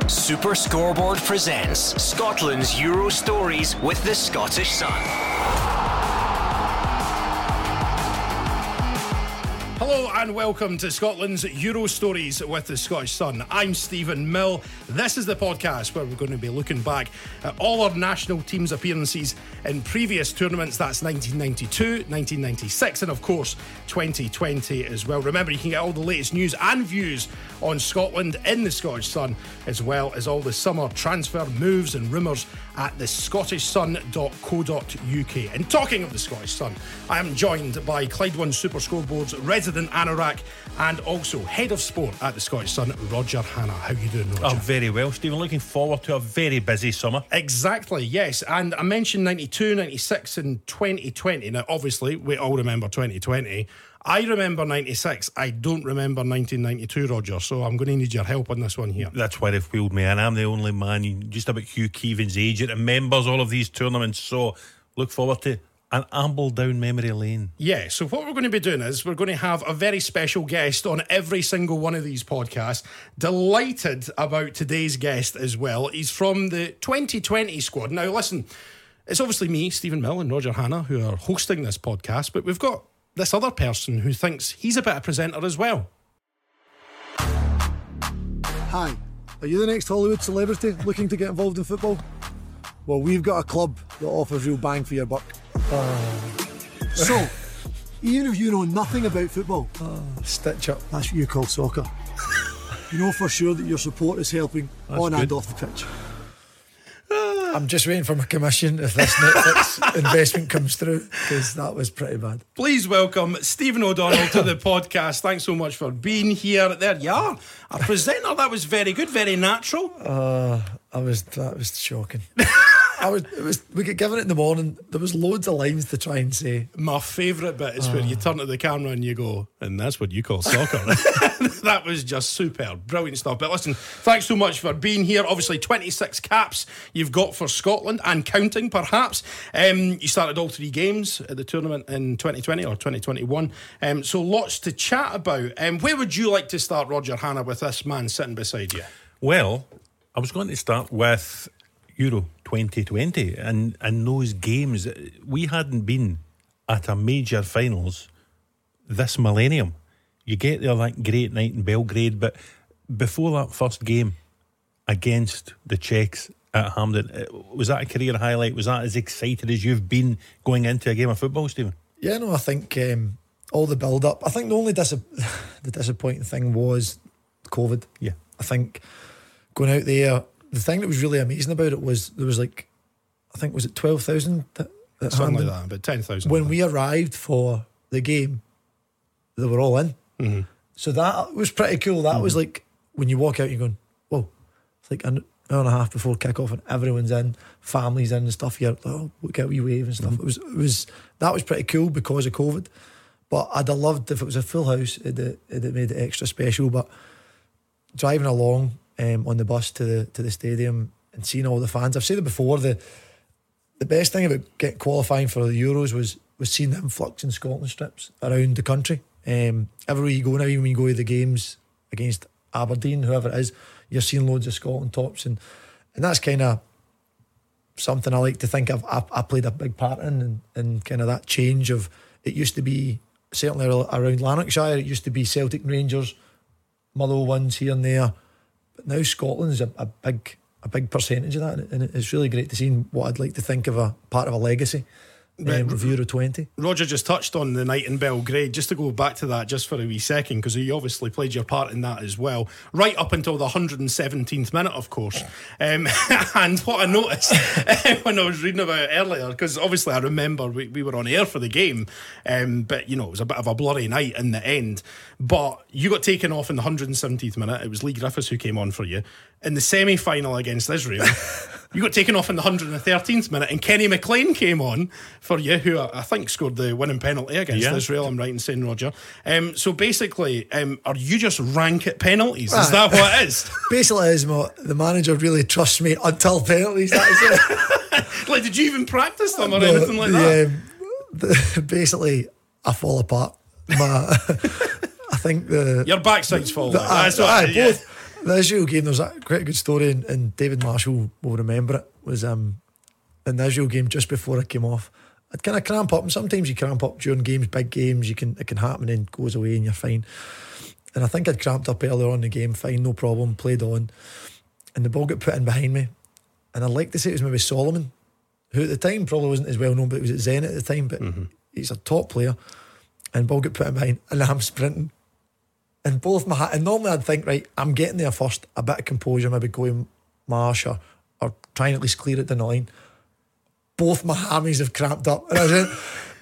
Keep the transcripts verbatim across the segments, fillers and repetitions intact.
Super Scoreboard presents Scotland's Euro Stories with the Scottish Sun. Hello and welcome to Scotland's Euro Stories with the Scottish Sun. I'm Stephen Mill. This is the podcast where we're going to be looking back at all our national teams' appearances in previous tournaments. That's nineteen ninety-two, nineteen ninety-six and of course twenty twenty as well. Remember, you can get all the latest news and views on Scotland in the Scottish Sun, as well as all the summer transfer moves and rumours at the scottish sun dot co dot uk. And talking of the Scottish Sun, I am joined by Clyde One Super Scoreboard's resident anorak and also head of sport at the Scottish Sun, Roger Hannah. How you doing, Roger? Oh, very well, Stephen. Looking forward to a very busy summer. Exactly, yes. And I mentioned ninety-two, ninety-six and twenty twenty. Now, obviously, we all remember twenty twenty. I remember ninety-six. I don't remember nineteen ninety-two, Roger, so I'm going to need your help on this one here. That's why they've wheeled me in. I'm the only man, just about Hugh Keevan's age, that remembers all of these tournaments, so look forward to an amble down memory lane. Yeah, so what we're going to be doing is we're going to have a very special guest on every single one of these podcasts. Delighted about today's guest as well. He's from the twenty twenty squad. Now, listen, it's obviously me, Stephen Mill, and Roger Hannah who are hosting this podcast, but we've got this other person who thinks he's a better presenter as well. Hi, are you the next Hollywood celebrity looking to get involved in football? Well, we've got a club that offers real bang for your buck. Uh, so, even if you know nothing about football, uh, stitch up. That's what you call soccer. You know for sure that your support is helping That's on good. and off the pitch. I'm just waiting for my commission if this Netflix investment comes through, because that was pretty bad. Please welcome Stephen O'Donnell to the podcast. Thanks so much for being here. There you are, a presenter. That was very good, very natural. Uh, I was that was shocking. I was, it was. We got given it in the morning. There was loads of lines to try and say. My favourite bit is uh. where you turn to the camera and you go, and that's what you call soccer. That was just superb, brilliant stuff. But listen, thanks so much for being here. Obviously, twenty-six caps you've got for Scotland and counting, perhaps. Um, you started all three games at the tournament in twenty twenty or twenty twenty-one. Um, so lots to chat about. Um, where would you like to start, Roger Hannah, with this man sitting beside you? Well, I was going to start with Euro twenty twenty, and and those games. We hadn't been at a major finals this millennium. You get there that great night in Belgrade, but before that first game against the Czechs at Hampden, was that a career highlight? Was that as excited as you've been going into a game of football, Stephen? Yeah, no, I think um, all the build up. I think the only dis- the disappointing thing was COVID. Yeah, I think going out there, the thing that was really amazing about it was there was like, I think was it twelve thousand that, that something Hampden? like that, about ten thousand. When we arrived for the game, they were all in. Mm-hmm. So that was pretty cool. That mm-hmm. was like when you walk out, you're going, whoa, it's like an hour and a half before kick-off and everyone's in, families in and stuff. You're like, oh, look at we wave and stuff. Mm-hmm. It was, it was that was pretty cool because of COVID. But I'd have loved if it was a full house. It'd, it'd made it extra special. But driving along um, on the bus to the to the stadium and seeing all the fans, I've said it before. The the best thing about getting qualifying for the Euros was was seeing the influx in Scotland strips around the country. Um, everywhere you go now, even when you go to the games against Aberdeen, whoever it is, you're seeing loads of Scotland tops, and and that's kind of something I like to think I've I, I played a big part in, and, and kind of that change of, it used to be certainly around Lanarkshire, it used to be Celtic and Rangers, Motherwell ones here and there, but now Scotland's a, a big a big percentage of that, and it's really great to see what I'd like to think of a part of a legacy. Um, of Euro twenty. Roger just touched on the night in Belgrade. Just to go back to that just for a wee second, because you obviously played your part in that as well, right up until the one hundred seventeenth minute, of course. Um, and what I noticed when I was reading about it earlier, because obviously I remember we, we were on air for the game, um, but you know, it was a bit of a blurry night in the end. But you got taken off in the one hundred seventeenth minute. It was Lee Griffiths who came on for you. In the semi-final against Israel, you got taken off in the one hundred thirteenth minute, and Kenny McLean came on for you, who I, I think scored the winning penalty against yeah. Israel. I'm right in saying, Roger. Um, so basically, um, are you just rank at penalties? Is that what it is? Basically, is my, the manager really trusts me until penalties. That is it. Like, did you even practice them or no, anything like the, that? Um, the, basically, I fall apart. My, I think the your backside's falling. The, That's I, what, I, yeah. both. the Israel game, there's a quite a good story, and, and David Marshall will remember it. Was um in the Israel game just before I came off, I'd kind of cramp up, and sometimes you cramp up during games, big games. You can it can happen and goes away, and you're fine. And I think I'd cramped up earlier on in the game, fine, no problem, played on, and the ball got put in behind me, and I'd like to say it was maybe Solomon, who at the time probably wasn't as well known, but he was at Zenit at the time, but mm-hmm. he's a top player, and ball got put in behind, and I'm sprinting, and both my ha- and normally I'd think, right, I'm getting there first, a bit of composure, maybe going marsh or, or trying at least clear it down the line. Both my hammies have cramped up, and I was in,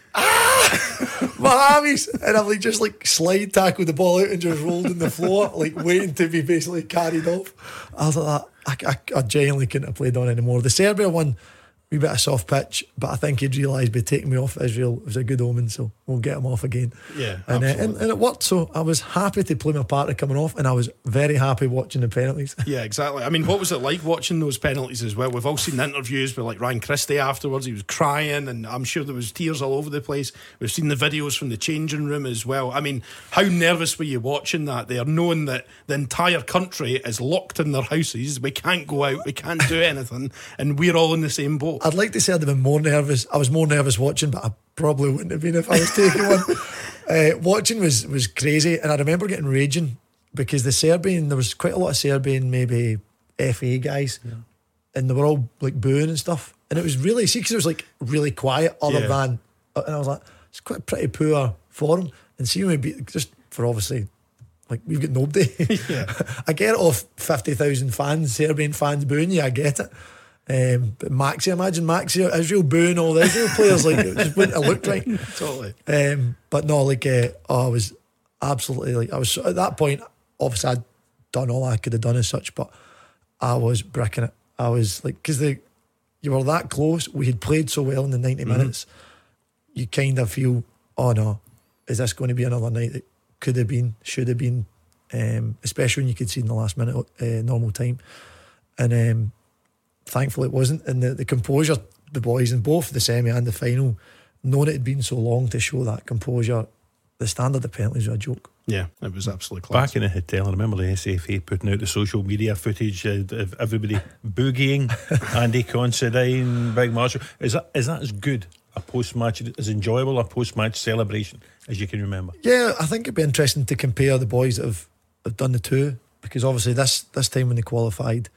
ah, my hammies, and I've like just like slide tackled the ball out and just rolled on the floor, like waiting to be basically carried off. I was like that. I, I, I genuinely couldn't have played on anymore. The Serbia one, wee bit of soft pitch, but I think he'd realised by taking me off Israel it was a good omen, so we'll get him off again. Yeah, and, uh, and, and it worked, so I was happy to play my part of coming off, and I was very happy watching the penalties. Yeah, exactly. I mean, what was it like watching those penalties as well? We've all seen the interviews with like Ryan Christie afterwards. He was crying, and I'm sure there was tears all over the place. We've seen the videos from the changing room as well. I mean, how nervous were you watching that there, knowing that the entire country is locked in their houses, we can't go out, we can't do anything, and we're all in the same boat? I'd like to say I'd have been more nervous. I was more nervous watching, but I probably wouldn't have been if I was taking one. Uh, watching was, was crazy, and I remember getting raging because the Serbian, there was quite a lot of Serbian, maybe F A guys, yeah. and they were all like booing and stuff. And it was really, see, because it was like really quiet, other yeah. than, and I was like, it's quite pretty poor form. And see, maybe just for obviously, like we've got nobody. Yeah. I get it off fifty thousand fans, Serbian fans booing you, I get it. Um, but Maxi, imagine Maxi, Israel booing all the Israel players, like it just wouldn't have looked right. Totally. Um, but no, like uh, oh, I was absolutely like I was at that point. Obviously, I'd done all I could have done as such, but I was bricking it. I was like, because the you were that close. We had played so well in the ninety mm-hmm. minutes. You kind of feel, oh no, is this going to be another night that could have been, should have been, um, especially when you could see in the last minute uh, normal time, and. Um, Thankfully it wasn't, and the, the composure the boys in both the semi and the final, knowing it had been so long, to show that composure, the standard of penalties were a joke. Yeah, it was absolutely class. Back in the hotel, I remember the S F A putting out the social media footage uh, of everybody boogieing, Andy Considine, Big Marshall. Is that is that as good a post-match, as enjoyable a post-match celebration as you can remember? Yeah, I think it'd be interesting to compare the boys that have, have done the two, because obviously this this time when they qualified,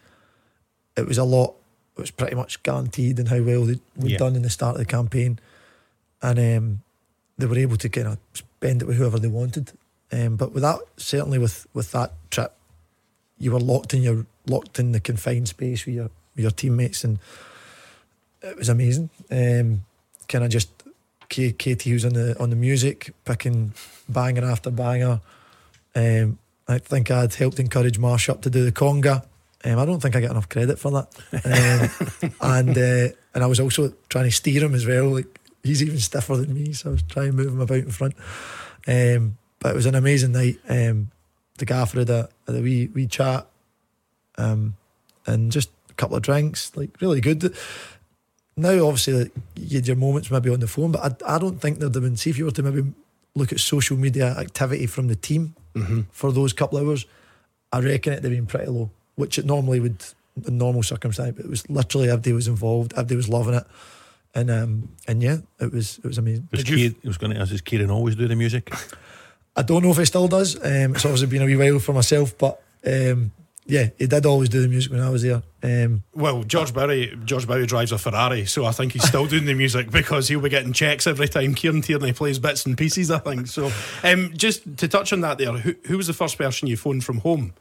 it was a lot. It was pretty much guaranteed in how well they'd yeah. done in the start of the campaign, and um, they were able to kind of spend it with whoever they wanted. Um, but with that, certainly with, with that trip, you were locked in your locked in the confined space with your with your teammates, and it was amazing. Um, kind of just Katie was on the on the music, picking banger after banger. Um, I think I'd helped encourage Marsh up to do the conga. Um, I don't think I get enough credit for that. Um, and uh, and I was also trying to steer him as well. Like, he's even stiffer than me, so I was trying to move him about in front. Um, but it was an amazing night. Um, the gaffer had a, had a wee wee chat, um, and just a couple of drinks. Like, really good. Now, obviously, like, you had your moments maybe on the phone, but I, I don't think there'd have been. See, if you were to maybe look at social media activity from the team mm-hmm. for those couple of hours, I reckon it'd have been pretty low, which it normally would in normal circumstance, but it was literally everybody was involved, everybody was loving it, and um, and yeah, it was it was amazing. Was Kieran, I was going to ask, does Kieran always do the music? I don't know if he still does. Um, it's obviously been a wee while for myself, but um, yeah, he did always do the music when I was there. Um, well, George Bowie, George Bowie drives a Ferrari, so I think he's still doing the music, because he'll be getting checks every time Kieran Tierney plays bits and pieces, I think. So, um, just to touch on that there, who, who was the first person you phoned from home?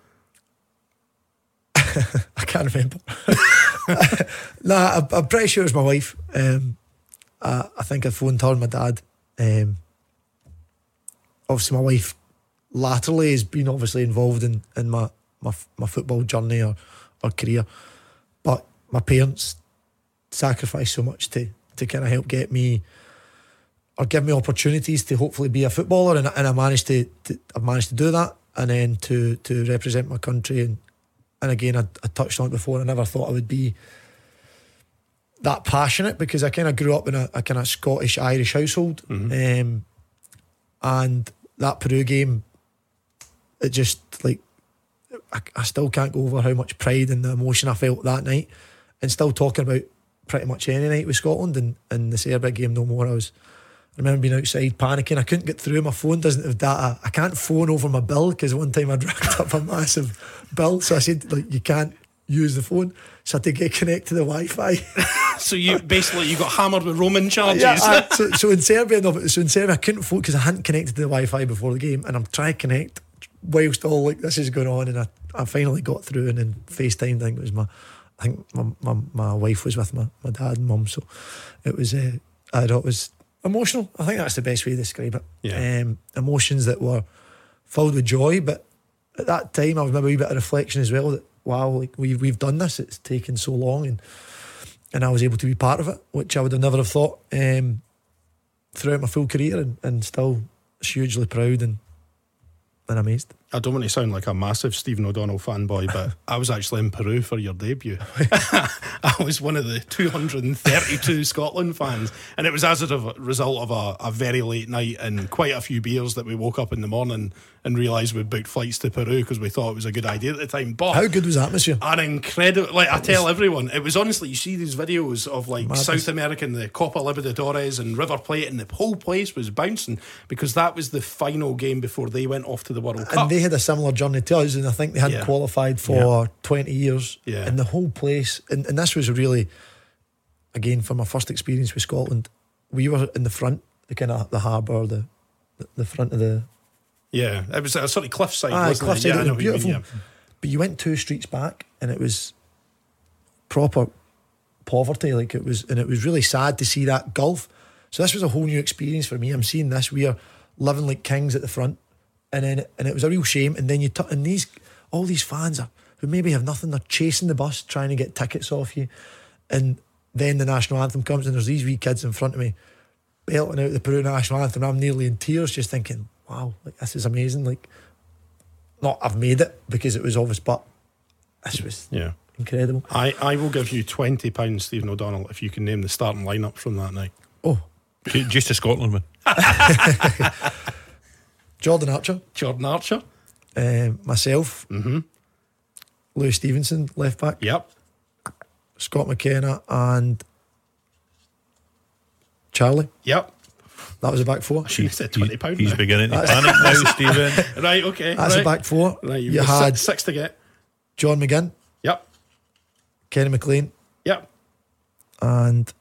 I can't remember. nah, I, I'm pretty sure it was my wife. Um, I, I think I phoned her and my dad. Um, obviously, my wife latterly has been obviously involved in, in my, my my football journey or, or career, but my parents sacrificed so much to to kind of help get me or give me opportunities to hopefully be a footballer, and, and I managed to, to I've managed to do that, and then to to represent my country. And And again, I, I touched on it before, I never thought I would be that passionate, because I kind of grew up in a, a kind of Scottish-Irish household. Mm-hmm. Um, and that Peru game, it just, like, I, I still can't go over how much pride and the emotion I felt that night, and still talking about pretty much any night with Scotland and, and the Serbia game no more. I was I remember being outside panicking. I couldn't get through. My phone doesn't have data. I can't phone over my bill because one time I racked up a massive bill, so I said, like, you can't use the phone, so I had to get connected to the Wi-Fi. So you basically you got hammered with roaming charges. Yeah, I, so, so in Serbia, no, so in Serbia, I couldn't phone because I hadn't connected to the Wi-Fi before the game, and I'm trying to connect whilst all like this is going on, and I, I finally got through, and then FaceTime. I think it was my, I think my my, my wife was with my, my dad and mum, so it was uh, I thought it was emotional. I think that's the best way to describe it. Yeah. Um, emotions that were filled with joy, but at that time I was maybe a wee bit of reflection as well. That wow, like we've we've done this. It's taken so long, and. And I was able to be part of it, which I would have never have thought um, throughout my full career, and, and still hugely proud and, and amazed. I don't want to sound like a massive Stephen O'Donnell fanboy, but I was actually in Peru for your debut. I was one of the two hundred thirty-two Scotland fans, and it was as a result of a, a very late night and quite a few beers that we woke up in the morning and realised we'd booked flights to Peru because we thought it was a good idea at the time. But how good was the atmosphere? An incredible, like I tell everyone, it was honestly, you see these videos of like Madness. South American, the Copa Libertadores and River Plate, and the whole place was bouncing because that was the final game before they went off to the World Cup. And they had a similar journey to us, and I think they hadn't Yeah. qualified for Yeah. twenty years. Yeah. And the whole place, and, and this was really, again, for my first experience with Scotland, we were in the front, the kind of the harbour, the, the the front of the. Yeah, it was a sort of cliffside, Aye, wasn't cliffside, it? Yeah, it I know was what you mean, beautiful. yeah. But you went two streets back, and it was proper poverty, like it was, and it was really sad to see that gulf. So this was a whole new experience for me. I'm seeing this. We are living like kings at the front, and then and it was a real shame. And then you t- and these all these fans are who maybe have nothing. They're chasing the bus, trying to get tickets off you, and then the national anthem comes, and there's these wee kids in front of me belting out the Peru national anthem. I'm nearly in tears, just thinking, wow, like this is amazing. Like, not I've made it because it was obvious, but this was Yeah. incredible. I, I will give you twenty pounds, Stephen O'Donnell, if you can name the starting lineup from that night. Oh, Ju- Just a Scotland one. Jordan Archer, Jordan Archer. um, myself, Mm-hmm. Lewis Stevenson, left back, Yep. Scott McKenna, and Charlie. Yep. That was a back four. I should have said twenty pounds. He's beginning to panic now, Stephen. Right, okay. That's right. a back four. Right, you've you got had six, six to get. John McGinn, Yep. Kenny McLean, Yep. and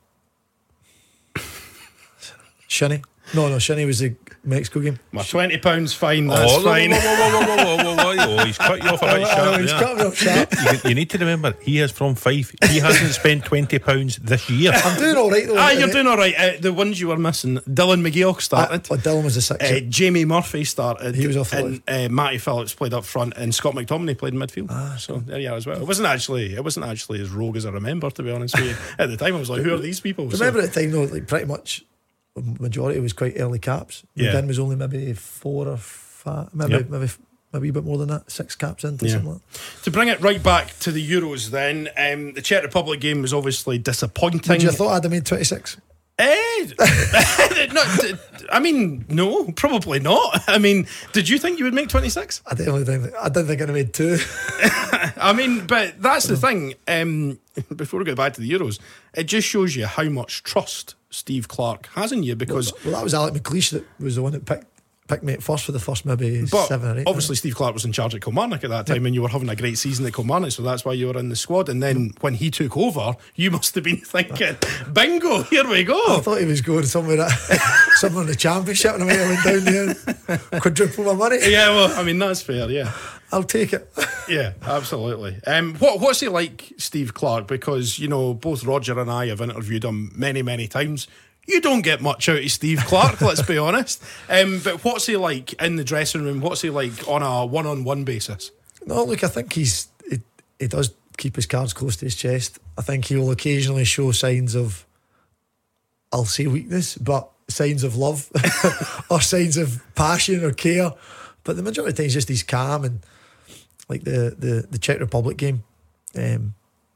Shinny. No, no, Shinny was the Mexico game. My twenty pounds fine, that's Oh, whoa, fine. whoa, whoa, whoa, whoa, whoa, whoa, whoa, whoa. Oh, he's cut you off a bit Oh, sharp he's there. cut me off sharp. You, you need to remember, he is from Fife. He hasn't spent twenty pounds this year. I'm doing all right though. Ah, you're doing all right. Uh, the ones you were missing, Dylan McGeoch started. Oh, Dylan was a six. Uh, Jamie Murphy started. He was off the and uh, Matty Phillips played up front, and Scott McTominay played in midfield. Ah, so there you are as well. It wasn't actually, it wasn't actually as rogue as I remember, to be honest with you. At the time, I was like, "Who are these people?" So- Remember at the time though, like pretty much the majority was quite early caps. Yeah. McGinn was only maybe four or five, maybe Yep. maybe maybe a bit more than that, six caps into Yeah. something like that. To bring it right back to the Euros, then um, the Czech Republic game was obviously disappointing. Did you have thought I'd have made twenty-six? Eh, no, d- I mean, no, probably not. I mean, did you think you would make twenty-six? I definitely didn't. I didn't think I'd have made two. I mean, but that's the thing. Um, before we go back to the Euros, it just shows you how much trust Steve Clarke has in you because. Well, that was Alec McLeish that was the one that picked picked me at first for the first maybe But seven or eight. obviously, Steve Clarke was in charge at Kilmarnock at that time, and you were having a great season at Kilmarnock, so that's why you were in the squad. And then when he took over, you must have been thinking, "Bingo, here we I go." thought he was going somewhere, at, somewhere in the championship, and I went down there, quadruple my money. Yeah, well, I mean that's fair. Yeah, I'll take it. yeah, absolutely. Um, what what's he like, Steve Clarke? Because you know both Roger and I have interviewed him many, many times. You don't get much out of Steve Clarke, let's be honest. Um, but what's he like in the dressing room? What's he like on a one-on-one basis? No, look, I think he's he, he does keep his cards close to his chest. I think he will occasionally show signs of, I'll say weakness, but signs of love or signs of passion or care. But the majority of the time, just he's calm. And like the the, the Czech Republic game, um,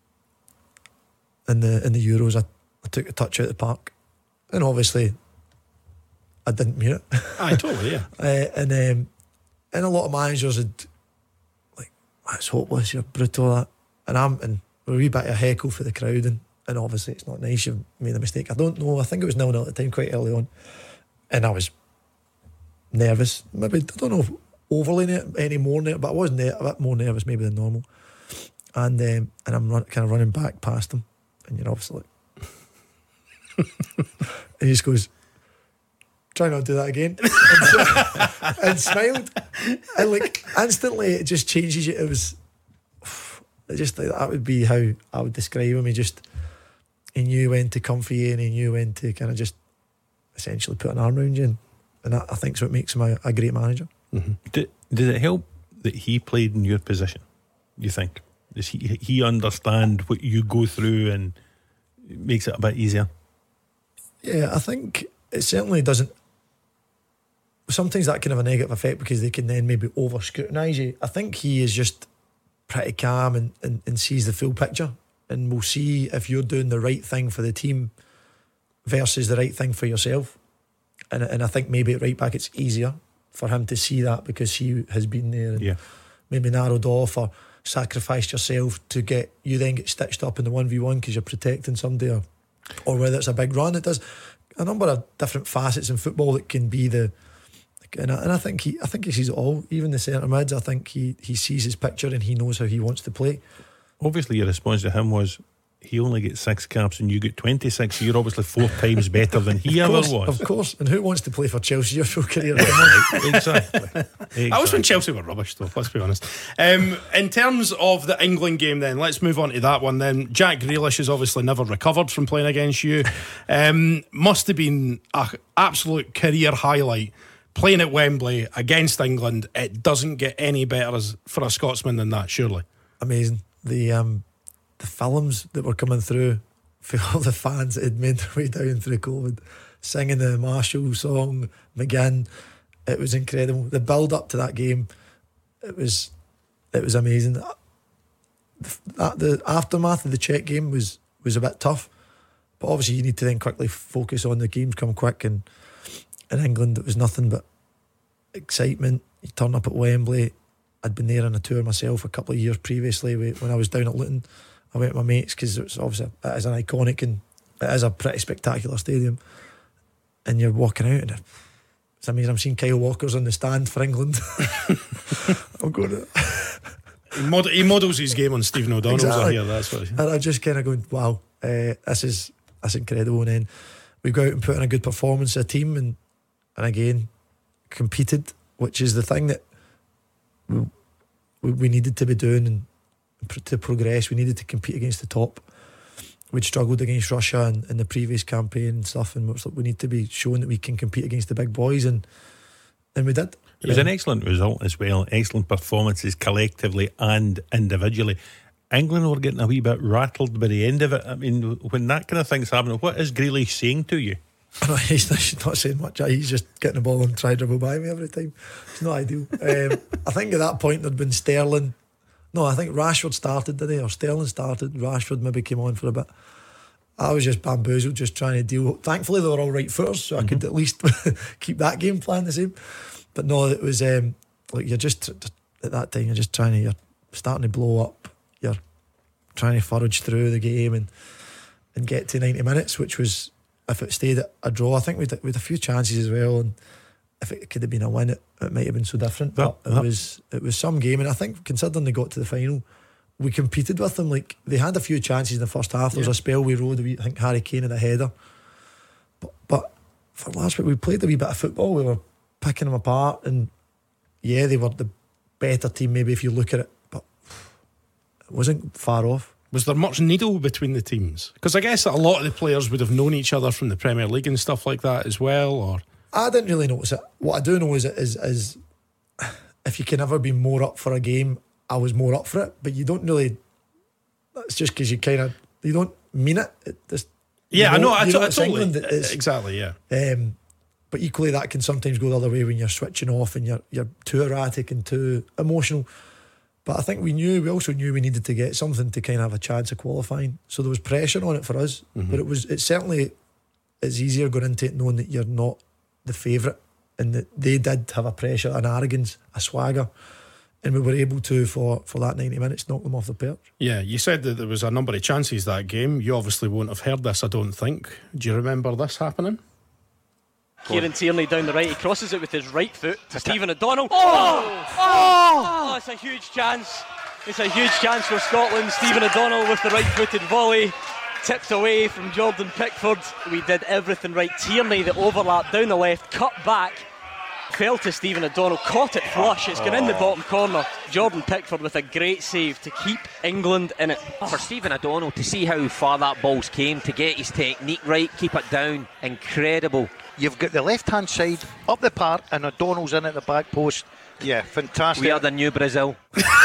in the in the Euros, I, I took a touch out of the park, and obviously, I didn't mean it. Aye, totally, yeah. Uh, and um, and a lot of managers had like, it's hopeless, you're brutal, that. And I'm and a wee bit of heckle for the crowd, and, and obviously it's not nice, you've made a mistake. I don't know, I think it was nil nil at the time, quite early on, and I was nervous, maybe, I don't know if overly ner- any more nervous, but I was ner- a bit more nervous maybe than normal. And um, and I'm run, kind of running back past him, and you're obviously like and he just goes, try not to do that again, and, and smiled, and like instantly it just changes you. It was it just like that would be how I would describe him. He just he knew when to come for you, and he knew when to kind of just essentially put an arm around you, and, and that I think is what makes him a, a great manager. Mm-hmm. Did, did it help that he played in your position, you think? Does he he understand what you go through, and it makes it a bit easier? Yeah, I think it certainly doesn't. Sometimes that can have a negative effect because they can then maybe over scrutinise you. I think he is just pretty calm and, and, and sees the full picture, and will see if you're doing the right thing for the team versus the right thing for yourself. And and I think maybe at right back it's easier for him to see that because he has been there and yeah. maybe narrowed off or sacrificed yourself to get you then get stitched up in the one v one because you're protecting somebody, or, or whether it's a big run. It does a number of different facets in football that can be the and I, and I think he I think he sees it all, even the centre mids. I think he, he sees his picture and he knows how he wants to play. Obviously your response to him was he only gets six caps and you get twenty-six, so you're obviously four times better than he ever course, was. Of course, and who wants to play for Chelsea your full career? exactly. exactly. That was when Chelsea were rubbish, though, let's be honest. Um, in terms of the England game, then, let's move on to that one then. Jack Grealish has obviously never recovered from playing against you. Um, must have been an absolute career highlight. Playing at Wembley against England, it doesn't get any better as, for a Scotsman than that, surely. Amazing. The um, the films that were coming through for all the fans that had made their way down through COVID, singing the Marshall song, McGinn, it was incredible. The build up to that game, it was it was amazing. That, the aftermath of the Czech game was was a bit tough, but obviously you need to then quickly focus on the games come quick, and in England it was nothing but excitement. You turn up at Wembley. I'd been there on a tour myself a couple of years previously when I was down at Luton. I went with my mates because it's obviously it is an iconic and it is a pretty spectacular stadium, and you're walking out and it's amazing. I'm seeing Kyle Walker's on the stand for England. I'm going to he, mod- he models his game on Stephen O'Donnell's exactly. here, that's what he and I'm just kind of going, wow, uh, this is that's incredible. And then we go out and put in a good performance as a team, and and again competed, which is the thing that we, we needed to be doing, and to progress we needed to compete against the top. We'd struggled against Russia in, in the previous campaign and stuff, and like, we need to be showing that we can compete against the big boys, and and we did. It was yeah. an excellent result as well, excellent performances collectively and individually. England were getting a wee bit rattled by the end of it. I mean, when that kind of thing's happening, what is Grealish saying to you? He's not saying much. He's just getting the ball and trying to dribble by me every time. It's not ideal. um, I think at that point there'd been Sterling. No, I think Rashford started, did he? Or Sterling started. Rashford maybe came on for a bit. I was just bamboozled, just trying to deal. Thankfully, they were all right footers, so mm-hmm. I could at least keep that game plan the same. But no, it was um, like you're just at that time. You're just trying to. You're starting to blow up. You're trying to forage through the game and and get to ninety minutes, which was, if it stayed at a draw, I think we'd we'd a few chances as well, and if it could have been a win, it, it might have been so different. But that, it was it was some game, and I think considering they got to the final, we competed with them. Like they had a few chances in the first half. There was yeah. a spell we rode. I think Harry Kane had a header, but but for last week we played a wee bit of football. We were picking them apart, and yeah, they were the better team maybe if you look at it, but it wasn't far off. Was there much needle between the teams? Because I guess a lot of the players would have known each other from the Premier League and stuff like that as well. Or I didn't really notice it. What I do know is, is, is if you can ever be more up for a game, I was more up for it. But you don't really. That's just because you kind of you don't mean it. it just, yeah, you know, I know. I, you t- know I totally England, it is. Exactly. Yeah. Um, but equally, that can sometimes go the other way when you're switching off and you're you're too erratic and too emotional. But I think we knew, we also knew we needed to get something to kind of have a chance of qualifying. So there was pressure on it for us. Mm-hmm. But it was, it certainly is easier going into it knowing that you're not the favourite, and that they did have a pressure, an arrogance, a swagger. and we were able to for, for that ninety minutes knock them off the perch. Yeah, you said that there was a number of chances that game. You obviously won't have heard this, I don't think. Do you remember this happening? Kieran Tierney down the right, he crosses it with his right foot to Stephen O'Donnell. Oh! Oh! Oh, it's a huge chance. It's a huge chance for Scotland. Stephen O'Donnell with the right-footed volley, tipped away from Jordan Pickford. We did everything right. Tierney, the overlap down the left, cut back, fell to Stephen O'Donnell, caught it flush. It's gone in the bottom corner. Jordan Pickford with a great save to keep England in it. For Stephen O'Donnell to see how far that ball's came, to get his technique right, keep it down, incredible. You've got the left-hand side up the park and O'Donnell's in at the back post. Yeah, fantastic. We are the new Brazil.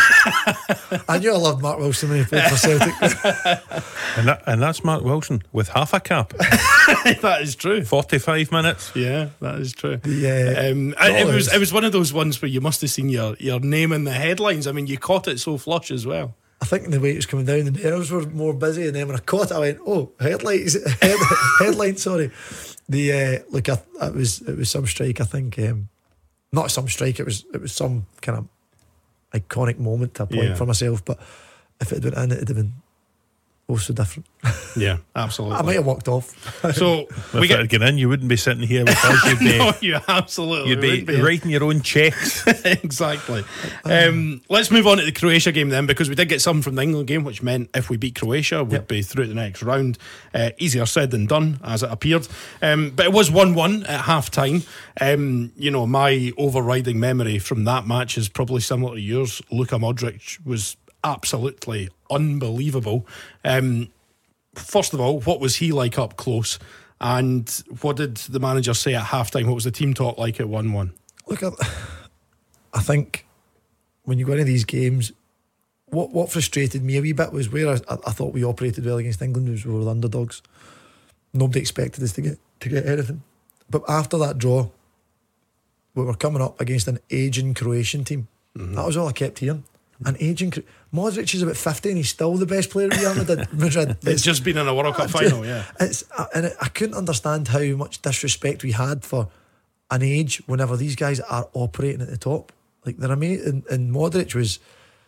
I knew I loved Mark Wilson when he played for Celtic. and, that, and that's Mark Wilson with half a cap. That is true. forty-five minutes. Yeah, that is true. Yeah, um, it was it was one of those ones where you must have seen your, your name in the headlines. I mean, you caught it so flush as well. I think the way it was coming down, the nerves were more busy, and then when I caught it, I went, "Oh, headlines, head, headline." Sorry, the uh, look, I, it was it was some strike. I think um, not some strike. It was it was some kind of iconic moment to a point Yeah. for myself. But if it had been in, it'd have been oh so different. Yeah, absolutely. I might have walked off. So If we we get. get in, you wouldn't be sitting here with us. You'd be, No, you absolutely you'd be, would be. writing your own checks. Exactly. Um, let's move on to the Croatia game then, because we did get some from the England game, which meant if we beat Croatia, we'd Yep. be through to the next round. Uh, easier said than done, as it appeared. Um, but it was one one at half time. Um, you know, my overriding memory from that match is probably similar to yours. Luka Modric was absolutely unbelievable. Um, first of all, what was he like up close? And what did the manager say at half time? What was the team talk like at one one? Look, I, I think when you go into these games, what what frustrated me a wee bit was where I, I thought we operated well against England was we were the underdogs. Nobody expected us to get to get anything. But after that draw, we were coming up against an ageing Croatian team. Mm-hmm. That was all I kept hearing. An ageing Cro- Modric is about fifty and he's still the best player at Real Madrid. Madrid. It's just been in a World Cup final, yeah. It's uh, and it, I couldn't understand how much disrespect we had for an age whenever these guys are operating at the top. Like they're amazing, and, and Modric was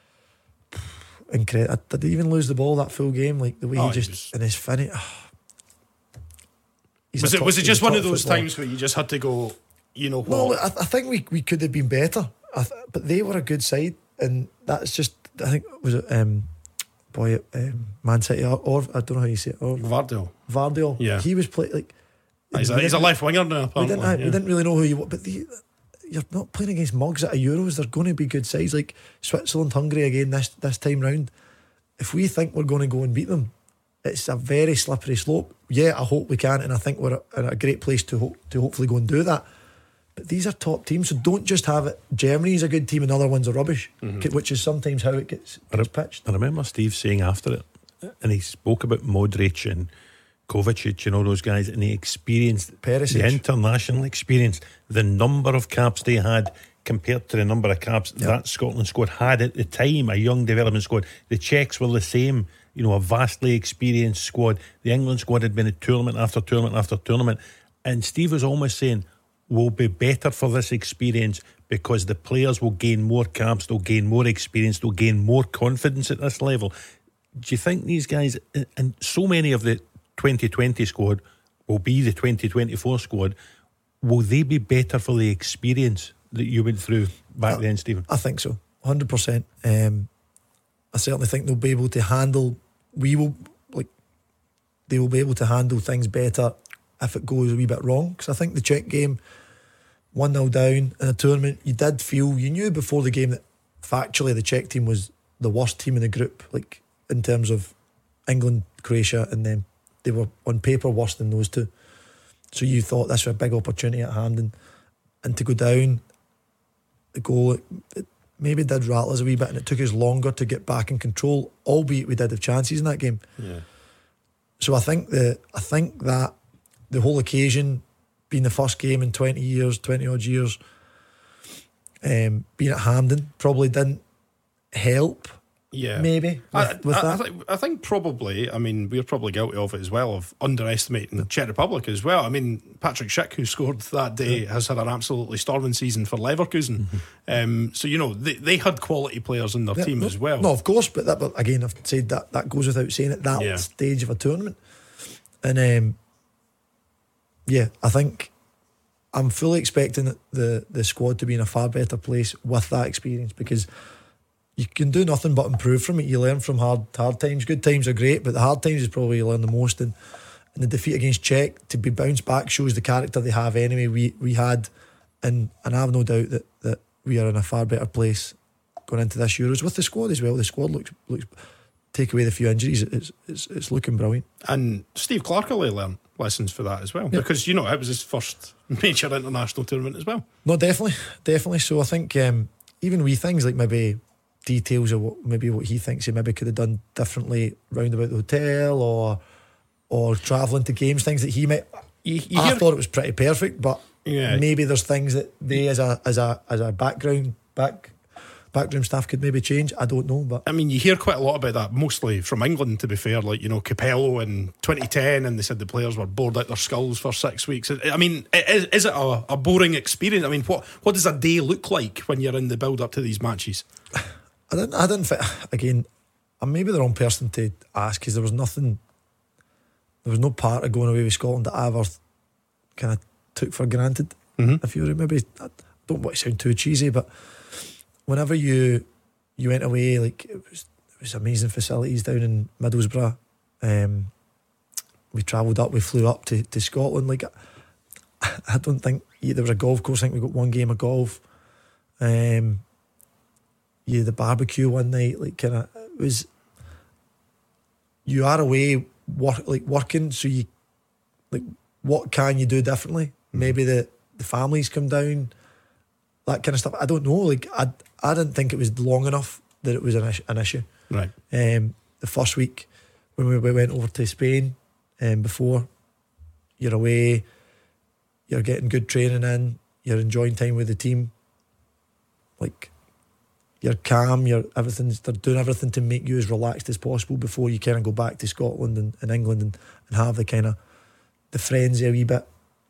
incredible. Did he even lose the ball that full game? Like the way Oh, he he just was- in his finish. Was it was it just one of those times where you just had to go, you know No, what? I, I think we we could have been better. I th- but they were a good side, and that's just I think was it um, boy um, Man City or, or I don't know how you say it or Vardyl. Vardyl. Yeah. he was playing like He's a, we he's a didn't- left winger now, We apparently. didn't, we yeah. didn't really know who you were, but the, you're not playing against mugs at a Euros. They're going to be good sides like Switzerland, Hungary again this this time round. If we think we're going to go and beat them, it's a very slippery slope. Yeah, I hope we can, and I think we're in a great place to hope to hopefully go and do that. But these are top teams, so don't just have it. Germany's a good team, and other ones are rubbish, Mm-hmm. which is sometimes how it gets, gets pitched. I remember Steve saying after it, and he spoke about Modric and Kovacic and all those guys, and he experienced Perisic. the international experience, the number of caps they had compared to the number of caps Yep. that Scotland squad had at the time, a young development squad. The Czechs were the same, you know, a vastly experienced squad. The England squad had been in tournament after tournament after tournament, and Steve was almost saying, we'll be better for this experience because the players will gain more caps, they'll gain more experience, they'll gain more confidence at this level. Do you think these guys, and so many of the twenty twenty squad will be the twenty twenty-four squad, will they be better for the experience that you went through back I, then, Stephen? I think so, one hundred percent. Um, I certainly think they'll be able to handle. We will like. They will be able to handle things better if it goes a wee bit wrong. Because I think the Czech game, one nil down in a tournament, you did feel you knew before the game that factually the Czech team was the worst team in the group. Like in terms of England, Croatia, and then they were on paper worse than those two. So you thought this was a big opportunity at hand, and and to go down. The goal it, it maybe did rattle us a wee bit, and it took us longer to get back in control, albeit we did have chances in that game. Yeah. So I think the I think that the whole occasion being the first game in twenty years, twenty odd years, um, being at Hampden probably didn't help. Yeah, maybe with, I, with I, that. I, think, I think probably. I mean, we're probably guilty of it as well, of underestimating the Czech Republic as well. I mean, Patrick Schick, who scored that day, has had an absolutely storming season for Leverkusen. Mm-hmm. Um, so you know they, they had quality players in their yeah, team no, as well. No, of course, but that. But again, I've said that that goes without saying at that yeah. stage of a tournament. And um, yeah, I think I'm fully expecting the the squad to be in a far better place with that experience, because you can do nothing but improve from it. You learn from hard hard times. Good times are great, but the hard times is probably you learn the most. And, and the defeat against Czech, to be bounced back, shows the character they have anyway. We we had, and and I have no doubt that, that we are in a far better place going into this Euros with the squad as well. The squad looks looks take away the few injuries, it's it's, it's looking brilliant. And Steve Clarke will learn lessons for that as well, yep. because you know it was his first major international tournament as well. No, definitely, definitely. So I think um, even wee things like maybe details of what maybe what he thinks he maybe could have done differently round about the hotel or or travelling to games, things that he might. You, you I hear, thought it was pretty perfect, but yeah. maybe there's things that they as a as a as a background back backroom staff could maybe change. I don't know, but I mean, you hear quite a lot about that, mostly from England, to be fair. Like, you know, Capello in twenty ten, and they said the players were bored out their skulls for six weeks. I mean, is, is it a, a boring experience? I mean, what what does a day look like when you're in the build up to these matches? I didn't. I didn't fit. Again, I'm maybe the wrong person to ask, because there was nothing. There was no part of going away with Scotland that I ever kind of took for granted. Mm-hmm. If you were maybe, I don't want to sound too cheesy, but whenever you you went away, like it was it was amazing facilities down in Middlesbrough. Um, we travelled up, we flew up to, to Scotland. Like I, I don't think yeah, there was a golf course. I think we got one game of golf. Um, yeah, the barbecue one night, like kind of it was. You are away work like working, so you like what can you do differently? Mm-hmm. Maybe the the families come down, that kind of stuff. I don't know. Like I I didn't think it was long enough that it was an, is- an issue. Right. Um, the first week when we, we went over to Spain, um, before you're away, you're getting good training in, you're enjoying time with the team. Like you're calm, you're everything's they're doing everything to make you as relaxed as possible before you kind of go back to Scotland and, and England and, and have the kind of the frenzy a wee bit.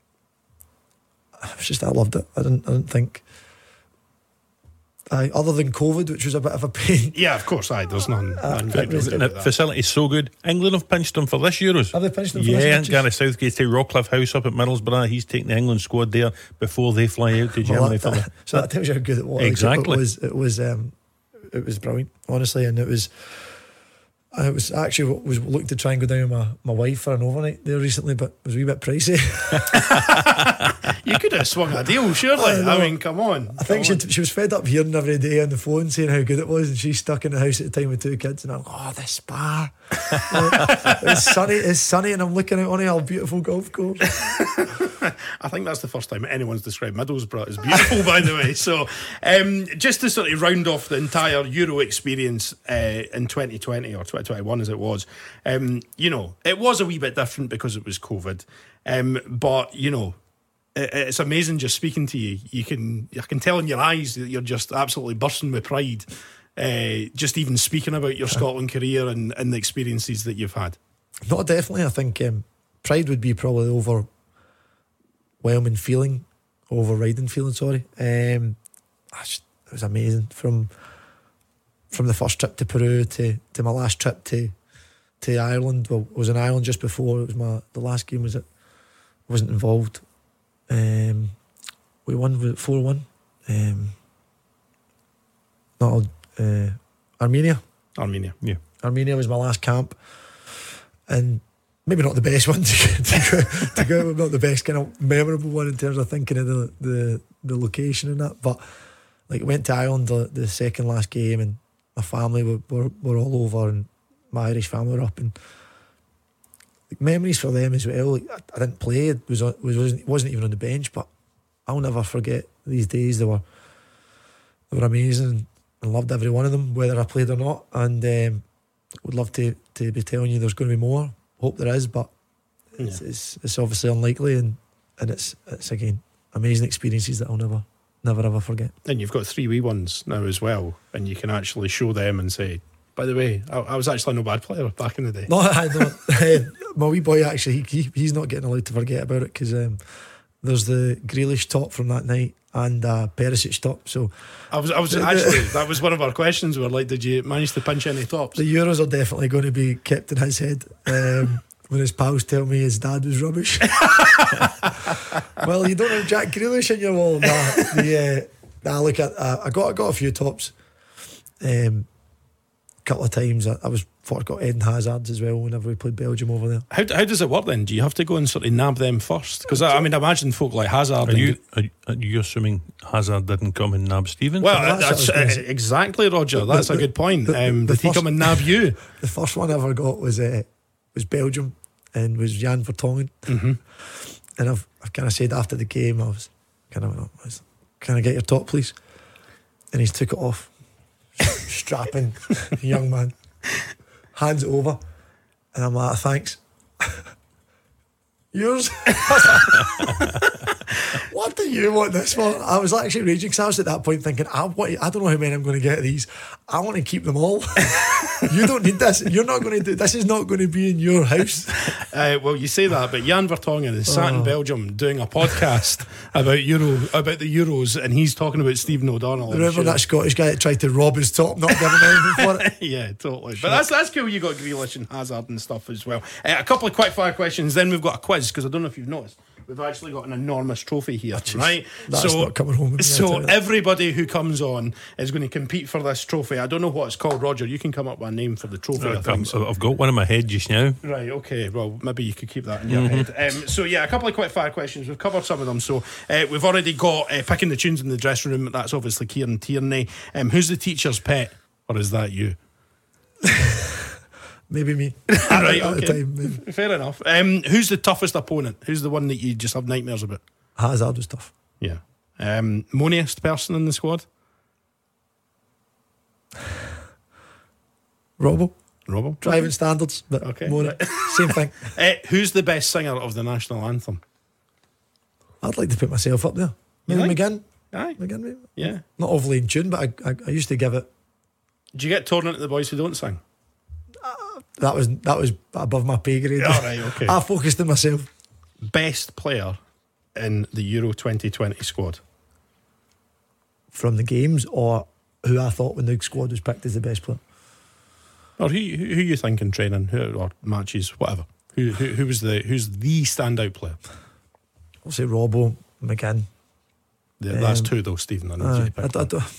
It was just I loved it. I didn't I didn't think. Aye, other than COVID, which was a bit of a pain. Yeah, of course. Aye, there's none. Uh, none it was- good And about the that. facility's so good. England have pinched them for this Euros. Have they pinched them for yeah, this and matches? Gareth Southgate to Rockcliffe House up at Middlesbrough. He's taking the England squad there before they fly out to Well, Germany that- for the. so that tells you how good it was. Like, Exactly. it was. It was. Um, it was brilliant, honestly, and it was. I was actually was looking to try and go down with my, my wife for an overnight there recently, but it was a wee bit pricey. You could have swung a deal, surely. I know. I mean, come on. I think come she on. she was fed up hearing every day on the phone saying how good it was, and she's stuck in the house at the time with two kids, and I'm like, oh, the spa. Like, it's sunny, it's sunny, and I'm looking out on a beautiful golf course. I think that's the first time anyone's described Middlesbrough as beautiful, by the way. So, um, just to sort of round off the entire Euro experience uh, in twenty twenty or twenty twenty-one, as it was, um, you know, it was a wee bit different because it was COVID. Um, but you know, it, it's amazing just speaking to you. You can, I can tell in your eyes that you're just absolutely bursting with pride. Uh, just even speaking about your Scotland career and, and the experiences that you've had. No, definitely. I think um, pride would be probably the overwhelming feeling, overriding feeling. Sorry, um, I just, it was amazing from from the first trip to Peru to, to my last trip to to Ireland. Well, I was in Ireland just before. It was my the last game. Was it? I wasn't involved. Um, we won four one. Um, not uh, Armenia. Armenia, Yeah. Armenia was my last camp, and maybe not the best one to, to go, to go not the best kind of memorable one in terms of thinking of the the, the location and that. But like, went to Ireland the, the second last game, and my family were, were were all over, and my Irish family were up, and like, memories for them as well. Like, I, I didn't play; it was was wasn't, wasn't even on the bench, but I'll never forget these days. They were they were amazing. I loved every one of them, whether I played or not, and um, would love to to be telling you there's going to be more. Hope there is, but it's, Yeah. it's it's obviously unlikely, and and it's it's again amazing experiences that I'll never never ever forget. And you've got three wee ones now as well, and you can actually show them and say, by the way. I, I was actually no bad player back in the day. No, I don't. My wee boy actually, he, he, he's not getting allowed to forget about it because um, there's the Grealish top from that night and uh, Perisic top. So I was, I was actually that was one of our questions. We were like, did you manage to pinch any tops? The Euros are definitely going to be kept in his head. Um, when his pals tell me his dad was rubbish. Well, you don't have Jack Grealish in your wall. Nah, the, uh, nah look, I, I got I got a few tops. Um, a couple of times I, I was thought I got Eden Hazard as well whenever we played Belgium over there. How, how does it work then? Do you have to go and sort of nab them first? Because I, I mean, imagine folk like Hazard. Are you, are, are you assuming Hazard didn't come and nab Stephen? Well, Well, that's that's, what I was uh, gonna say. exactly, Roger. That's The- a good point. the- Um, the did he first- come and nab you? The first one I ever got was uh, was Belgium and was Jan Vertonghen. Mm-hmm. And I've, I've kind of said after the game, I was kind of, I was, can I get your top, please? And he's took it off, strapping young man, hands it over, and I'm like, thanks. Yours? What do you want this for? I was actually raging because I was at that point thinking, I want, I don't know how many I'm going to get of these. I want to keep them all. You don't need this. You're not going to do this. Is not going to be in your house. Uh, well, you say that, but Jan Vertonghen is sat Oh. in Belgium doing a podcast about Euro about the Euros, and he's talking about Stephen O'Donnell. I'm Remember sure. that Scottish guy that tried to rob his top, not giving anything for it? Yeah, totally. But that's that's cool. You got Grealish and Hazard and stuff as well. Uh, a couple of quick fire questions. Then we've got a quiz because I don't know if you've noticed. We've actually got an enormous trophy here, right? That's not coming home with me, I so tell you. everybody who comes on is going to compete for this trophy. I don't know what it's called, Roger. You can come up with a name for the trophy. I think. I've, So. I've got one in my head just now. Right, okay. Well, maybe you could keep that in your head. Um, so, yeah, a couple of quick fire questions. We've covered some of them. So, uh, we've already got uh, picking the tunes in the dressing room. That's obviously Kieran Tierney. Um, who's the teacher's pet? Or is that you? Maybe me. Right, At the okay. time, maybe. Fair enough. Um, who's the toughest opponent? Who's the one that you just have nightmares about? Hazard was tough. Yeah. Um, moaniest person in the squad? Robbo. Robbo. Driving standards, but Okay. more same thing. Uh, who's the best singer of the national anthem? I'd like to put myself up there. Maybe like? McGinn. Aye. McGinn, maybe. Yeah. Not overly in tune, but I, I, I used to give it. Do you get torn into the boys who don't sing? That was that was above my pay grade. All right, okay. I focused on myself. Best player in the Euro twenty twenty squad? From the games, or who I thought when the squad was picked as the best player. Or who who who you think in training, who, or matches, whatever? Who, who who was the who's the standout player? I'll say Robbo, McGinn. The, that's Um, two though, Stephen. I need you Uh, to pick I, I, don't-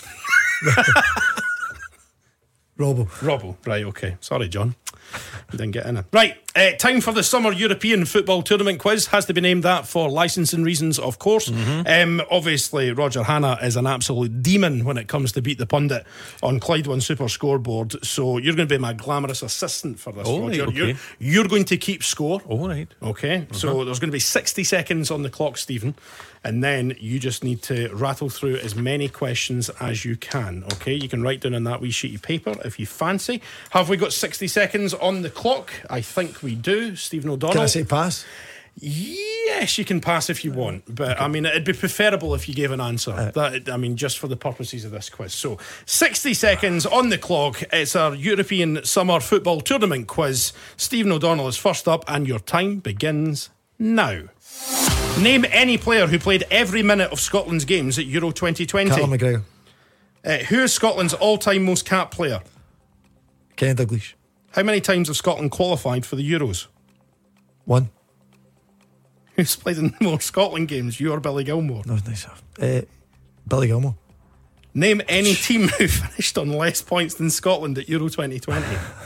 Robbo. Robbo, right, okay. Sorry, John. You didn't get in it. Right, uh, time for the Summer European Football Tournament quiz. Has to be named that for licensing reasons, of course. Um, obviously, Roger Hanna is an absolute demon when it comes to beat the pundit on Clyde One Super Scoreboard. So you're going to be my glamorous assistant for this, Oh, right, Roger. okay. You're, you're going to keep score. All right. Okay, so there's going to be sixty seconds on the clock, Stephen, and then you just need to rattle through as many questions as you can. Okay, you can write down on that wee sheet of paper if you fancy. Have we got sixty seconds on the clock? I think we do. Stephen O'Donnell. Can I say pass? Yes, you can pass if you want, but I mean, it'd be preferable if you gave an answer. Uh, that I mean, just for the purposes of this quiz. So, sixty seconds on the clock. It's our European Summer Football Tournament quiz. Stephen O'Donnell is first up, and your time begins now. Name any player who played every minute of Scotland's games at Euro twenty twenty. Callum McGregor. Uh, who is Scotland's all-time most capped player? Ken Dalglish. How many times have Scotland qualified for the Euros? One. Who's played in more Scotland games? You or Billy Gilmore? That was nice. Uh, Billy Gilmore. Name any team who finished on less points than Scotland at Euro twenty twenty.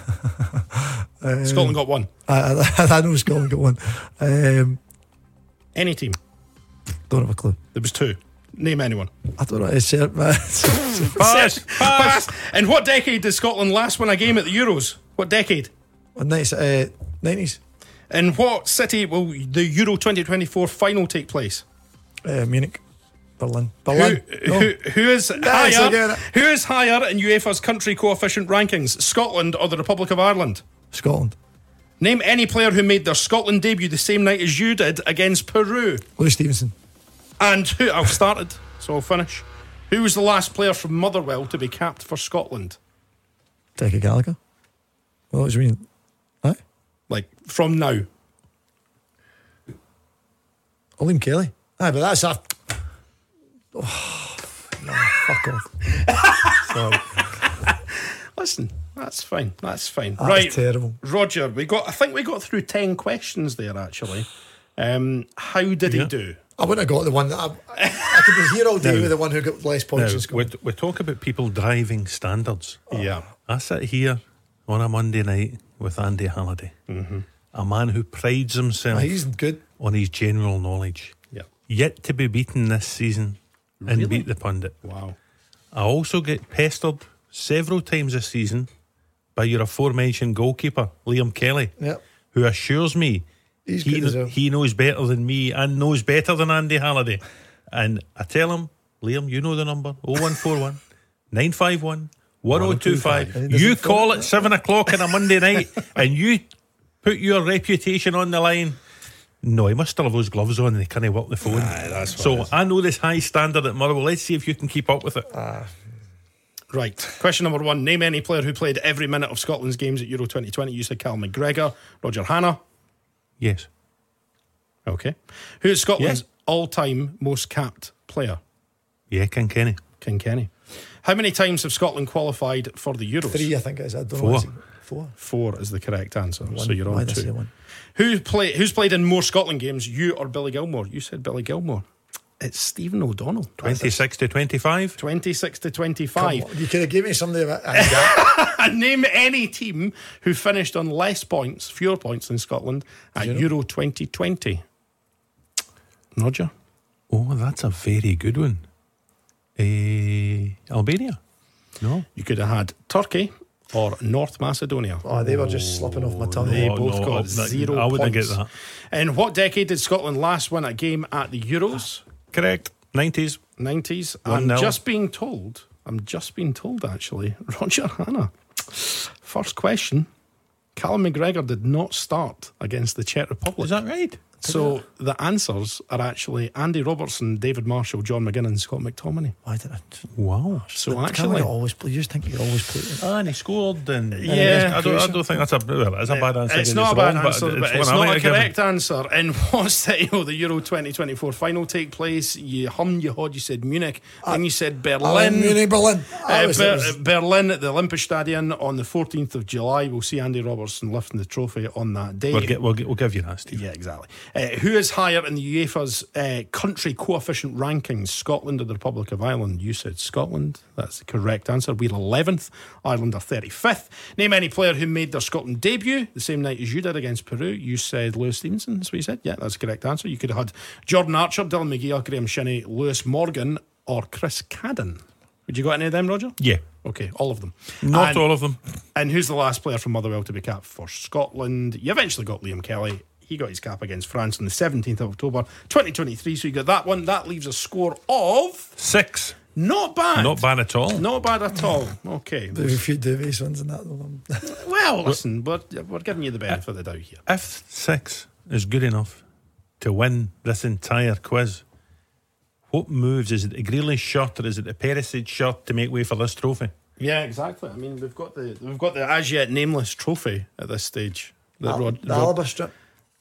Um, Scotland got one. I, I, I know Scotland got one. Um, Any team. don't have a clue. There was two. Name anyone. I don't know. It's uh, Pass. Pass. In what decade did Scotland last win a game at the Euros? What decade? nice. Uh, nineties. In what city will the Euro twenty twenty-four final take place? Uh, Munich. Berlin. Berlin. Who, no. who, who is Yes, higher? again. Who is higher in UEFA's country coefficient rankings? Scotland or the Republic of Ireland? Scotland. Name any player who made their Scotland debut the same night as you did against Peru. Louis Stevenson. And who I've started, so I'll finish. Who was the last player from Motherwell to be capped for Scotland? Declan Gallagher. What do you mean? Huh? Like from now. Oh, Liam Kelly. Aye, but that's a. Oh, no, fuck off. Sorry. Listen, that's fine. That's fine. That's right, terrible. Roger, we got. I think we got through ten questions there. Actually, um, how did Yeah. he do? I wouldn't have got the one that I, I could be here all day No. with the one who got less points. Now, in school. we, we talk about people driving standards. Yeah. I sit here on a Monday night with Andy Halliday, Mm-hmm. a man who prides himself He's good. on his general knowledge. Yeah. Yet to be beaten this season and Really? beat the pundit. Wow. I also get pestered several times this season by your aforementioned goalkeeper, Liam Kelly, Yep. who assures me He's he, good as well. he knows better than me and knows better than Andy Halliday. And I tell him, Liam, you know the number oh one four one, nine five one, one oh two five. And he doesn't You phone call it. at seven o'clock on a Monday night and you put your reputation on the line. No, he must still have those gloves on and he can't work the phone. Aye, that's what it so is. I know this high standard at Motherwell. Let's see if you can keep up with it. Right. Question number one. Name any player who played every minute of Scotland's games at Euro twenty twenty. You said Cal McGregor. Roger Hannah. Yes. Okay. Who is Scotland's Yes. all-time most capped player? Yeah, King Kenny. King Kenny. How many times have Scotland qualified for the Euros? Three, I think it is. I don't Four. know. Is it Four. Four is the correct answer. One. So you're Why on did I say two. one? Who play, who's played in more Scotland games, you or Billy Gilmore? You said Billy Gilmore. It's Stephen O'Donnell. twenty-six to twenty-five. twenty-six to Come twenty-five. on, you could have given me somebody about that. Name any team who finished on less points, fewer points than Scotland at Zero. Euro twenty twenty. Roger? Oh, that's a very good one. Eh, Albania? No. You could have had Turkey or North Macedonia. Oh, they were just slipping off my tongue. They Oh, both no, got that- zero I wouldn't points. get that. In what decade did Scotland last win a game at the Euros? Correct. nineties. nineties. One I'm nil. just being told, I'm just being told actually, Roger Hannah. First question. Callum McGregor did not start against the Czech Republic. Is that right? So the answers are actually Andy Robertson, David Marshall, John McGinnon, Scott McTominay. Why did I? Wow. So Can't actually, we always play? You just think you always play. Ah, and he scored. And Yeah. I don't, I don't think that's a well. It's a bad answer. it's and not a wrong, bad answer, but it's one I not like a to give him. correct answer. In what city will the Euro twenty twenty-four final take place? You hummed, you hawed, you said Munich, then you said Berlin. Munich, Berlin. I Uh, was- Ber- it was- Berlin at the Olympiastadion on the fourteenth of July. We'll see Andy Robertson lifting the trophy on that day. We'll, get, we'll, get, we'll give you that, Steve. Yeah, exactly. Uh, who is higher in the UEFA's uh, country coefficient rankings? Scotland or the Republic of Ireland? You said Scotland. That's the correct answer. We're eleventh. Ireland are thirty-fifth. Name any player who made their Scotland debut the same night as you did against Peru. You said Lewis Stevenson. That's what you said. Yeah, that's the correct answer. You could have had Jordan Archer, Dylan McGeer, Graham Shinney, Lewis Morgan, or Chris Cadden. Would you got any of them, Roger? Yeah. Okay, all of them. Not And- all of them. And who's the last player from Motherwell to be capped for Scotland? You eventually got Liam Kelly. He got his cap against France on the seventeenth of October twenty twenty-three. So you got that one. That leaves a score of Six. not bad. Not bad at all. Not bad at all. Okay. There's a few dubious ones in that. Though. Well, listen, we're, we're giving you the benefit of the doubt here. If six is good enough to win this entire quiz, what moves? Is it the Grealish shirt or is it the Perisic shirt to make way for this trophy? Yeah, exactly. I mean, we've got the we've got the as yet nameless trophy at this stage. The Al- Rod, the Rod- Alaba strip.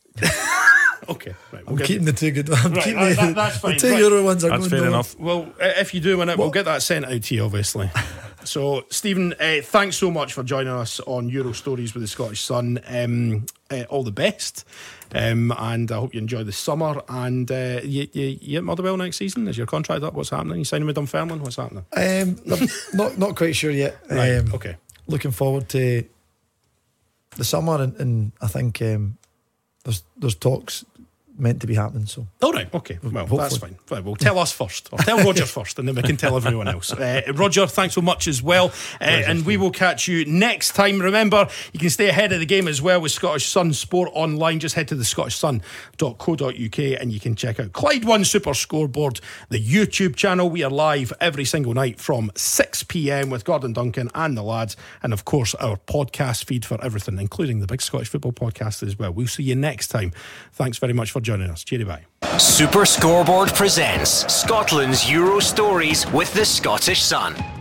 okay, right. We'll I'm get- keeping the two good ones. I'm Right, keeping that- the, that- that's the fine. two Right. Euro ones are That's going fair down. enough. Well, uh, if you do win it, we'll What? get that sent out to you, obviously. So, Stephen, uh, thanks so much for joining us on Euro Stories with the Scottish Sun. Um, uh, all the best, um, and I hope you enjoy the summer. And uh, you, you, you at Motherwell next season? Is your contract up? What's happening? You signing with Dunfermline? What's happening? Um, I'm not not quite sure yet. Right, Um, okay. Looking forward to the summer, and, and I think um, there's there's talks meant to be happening. So All right, okay. Well, Hopefully. that's fine. Fine. Well, tell us first, or tell Roger first, and then we can tell everyone else. Uh, Roger, thanks so much as well. Uh, and we will catch you next time. Remember, you can stay ahead of the game as well with Scottish Sun Sport online. Just head to the scottish sun dot co dot uk and you can check out Clyde One Super Scoreboard, the YouTube channel. We are live every single night from six p.m. with Gordon Duncan and the lads. And of course, our podcast feed for everything, including the Big Scottish Football Podcast as well. We'll see you next time. Thanks very much for joining us. Cheery bye. Super Scoreboard presents Scotland's Euro Stories with the Scottish Sun.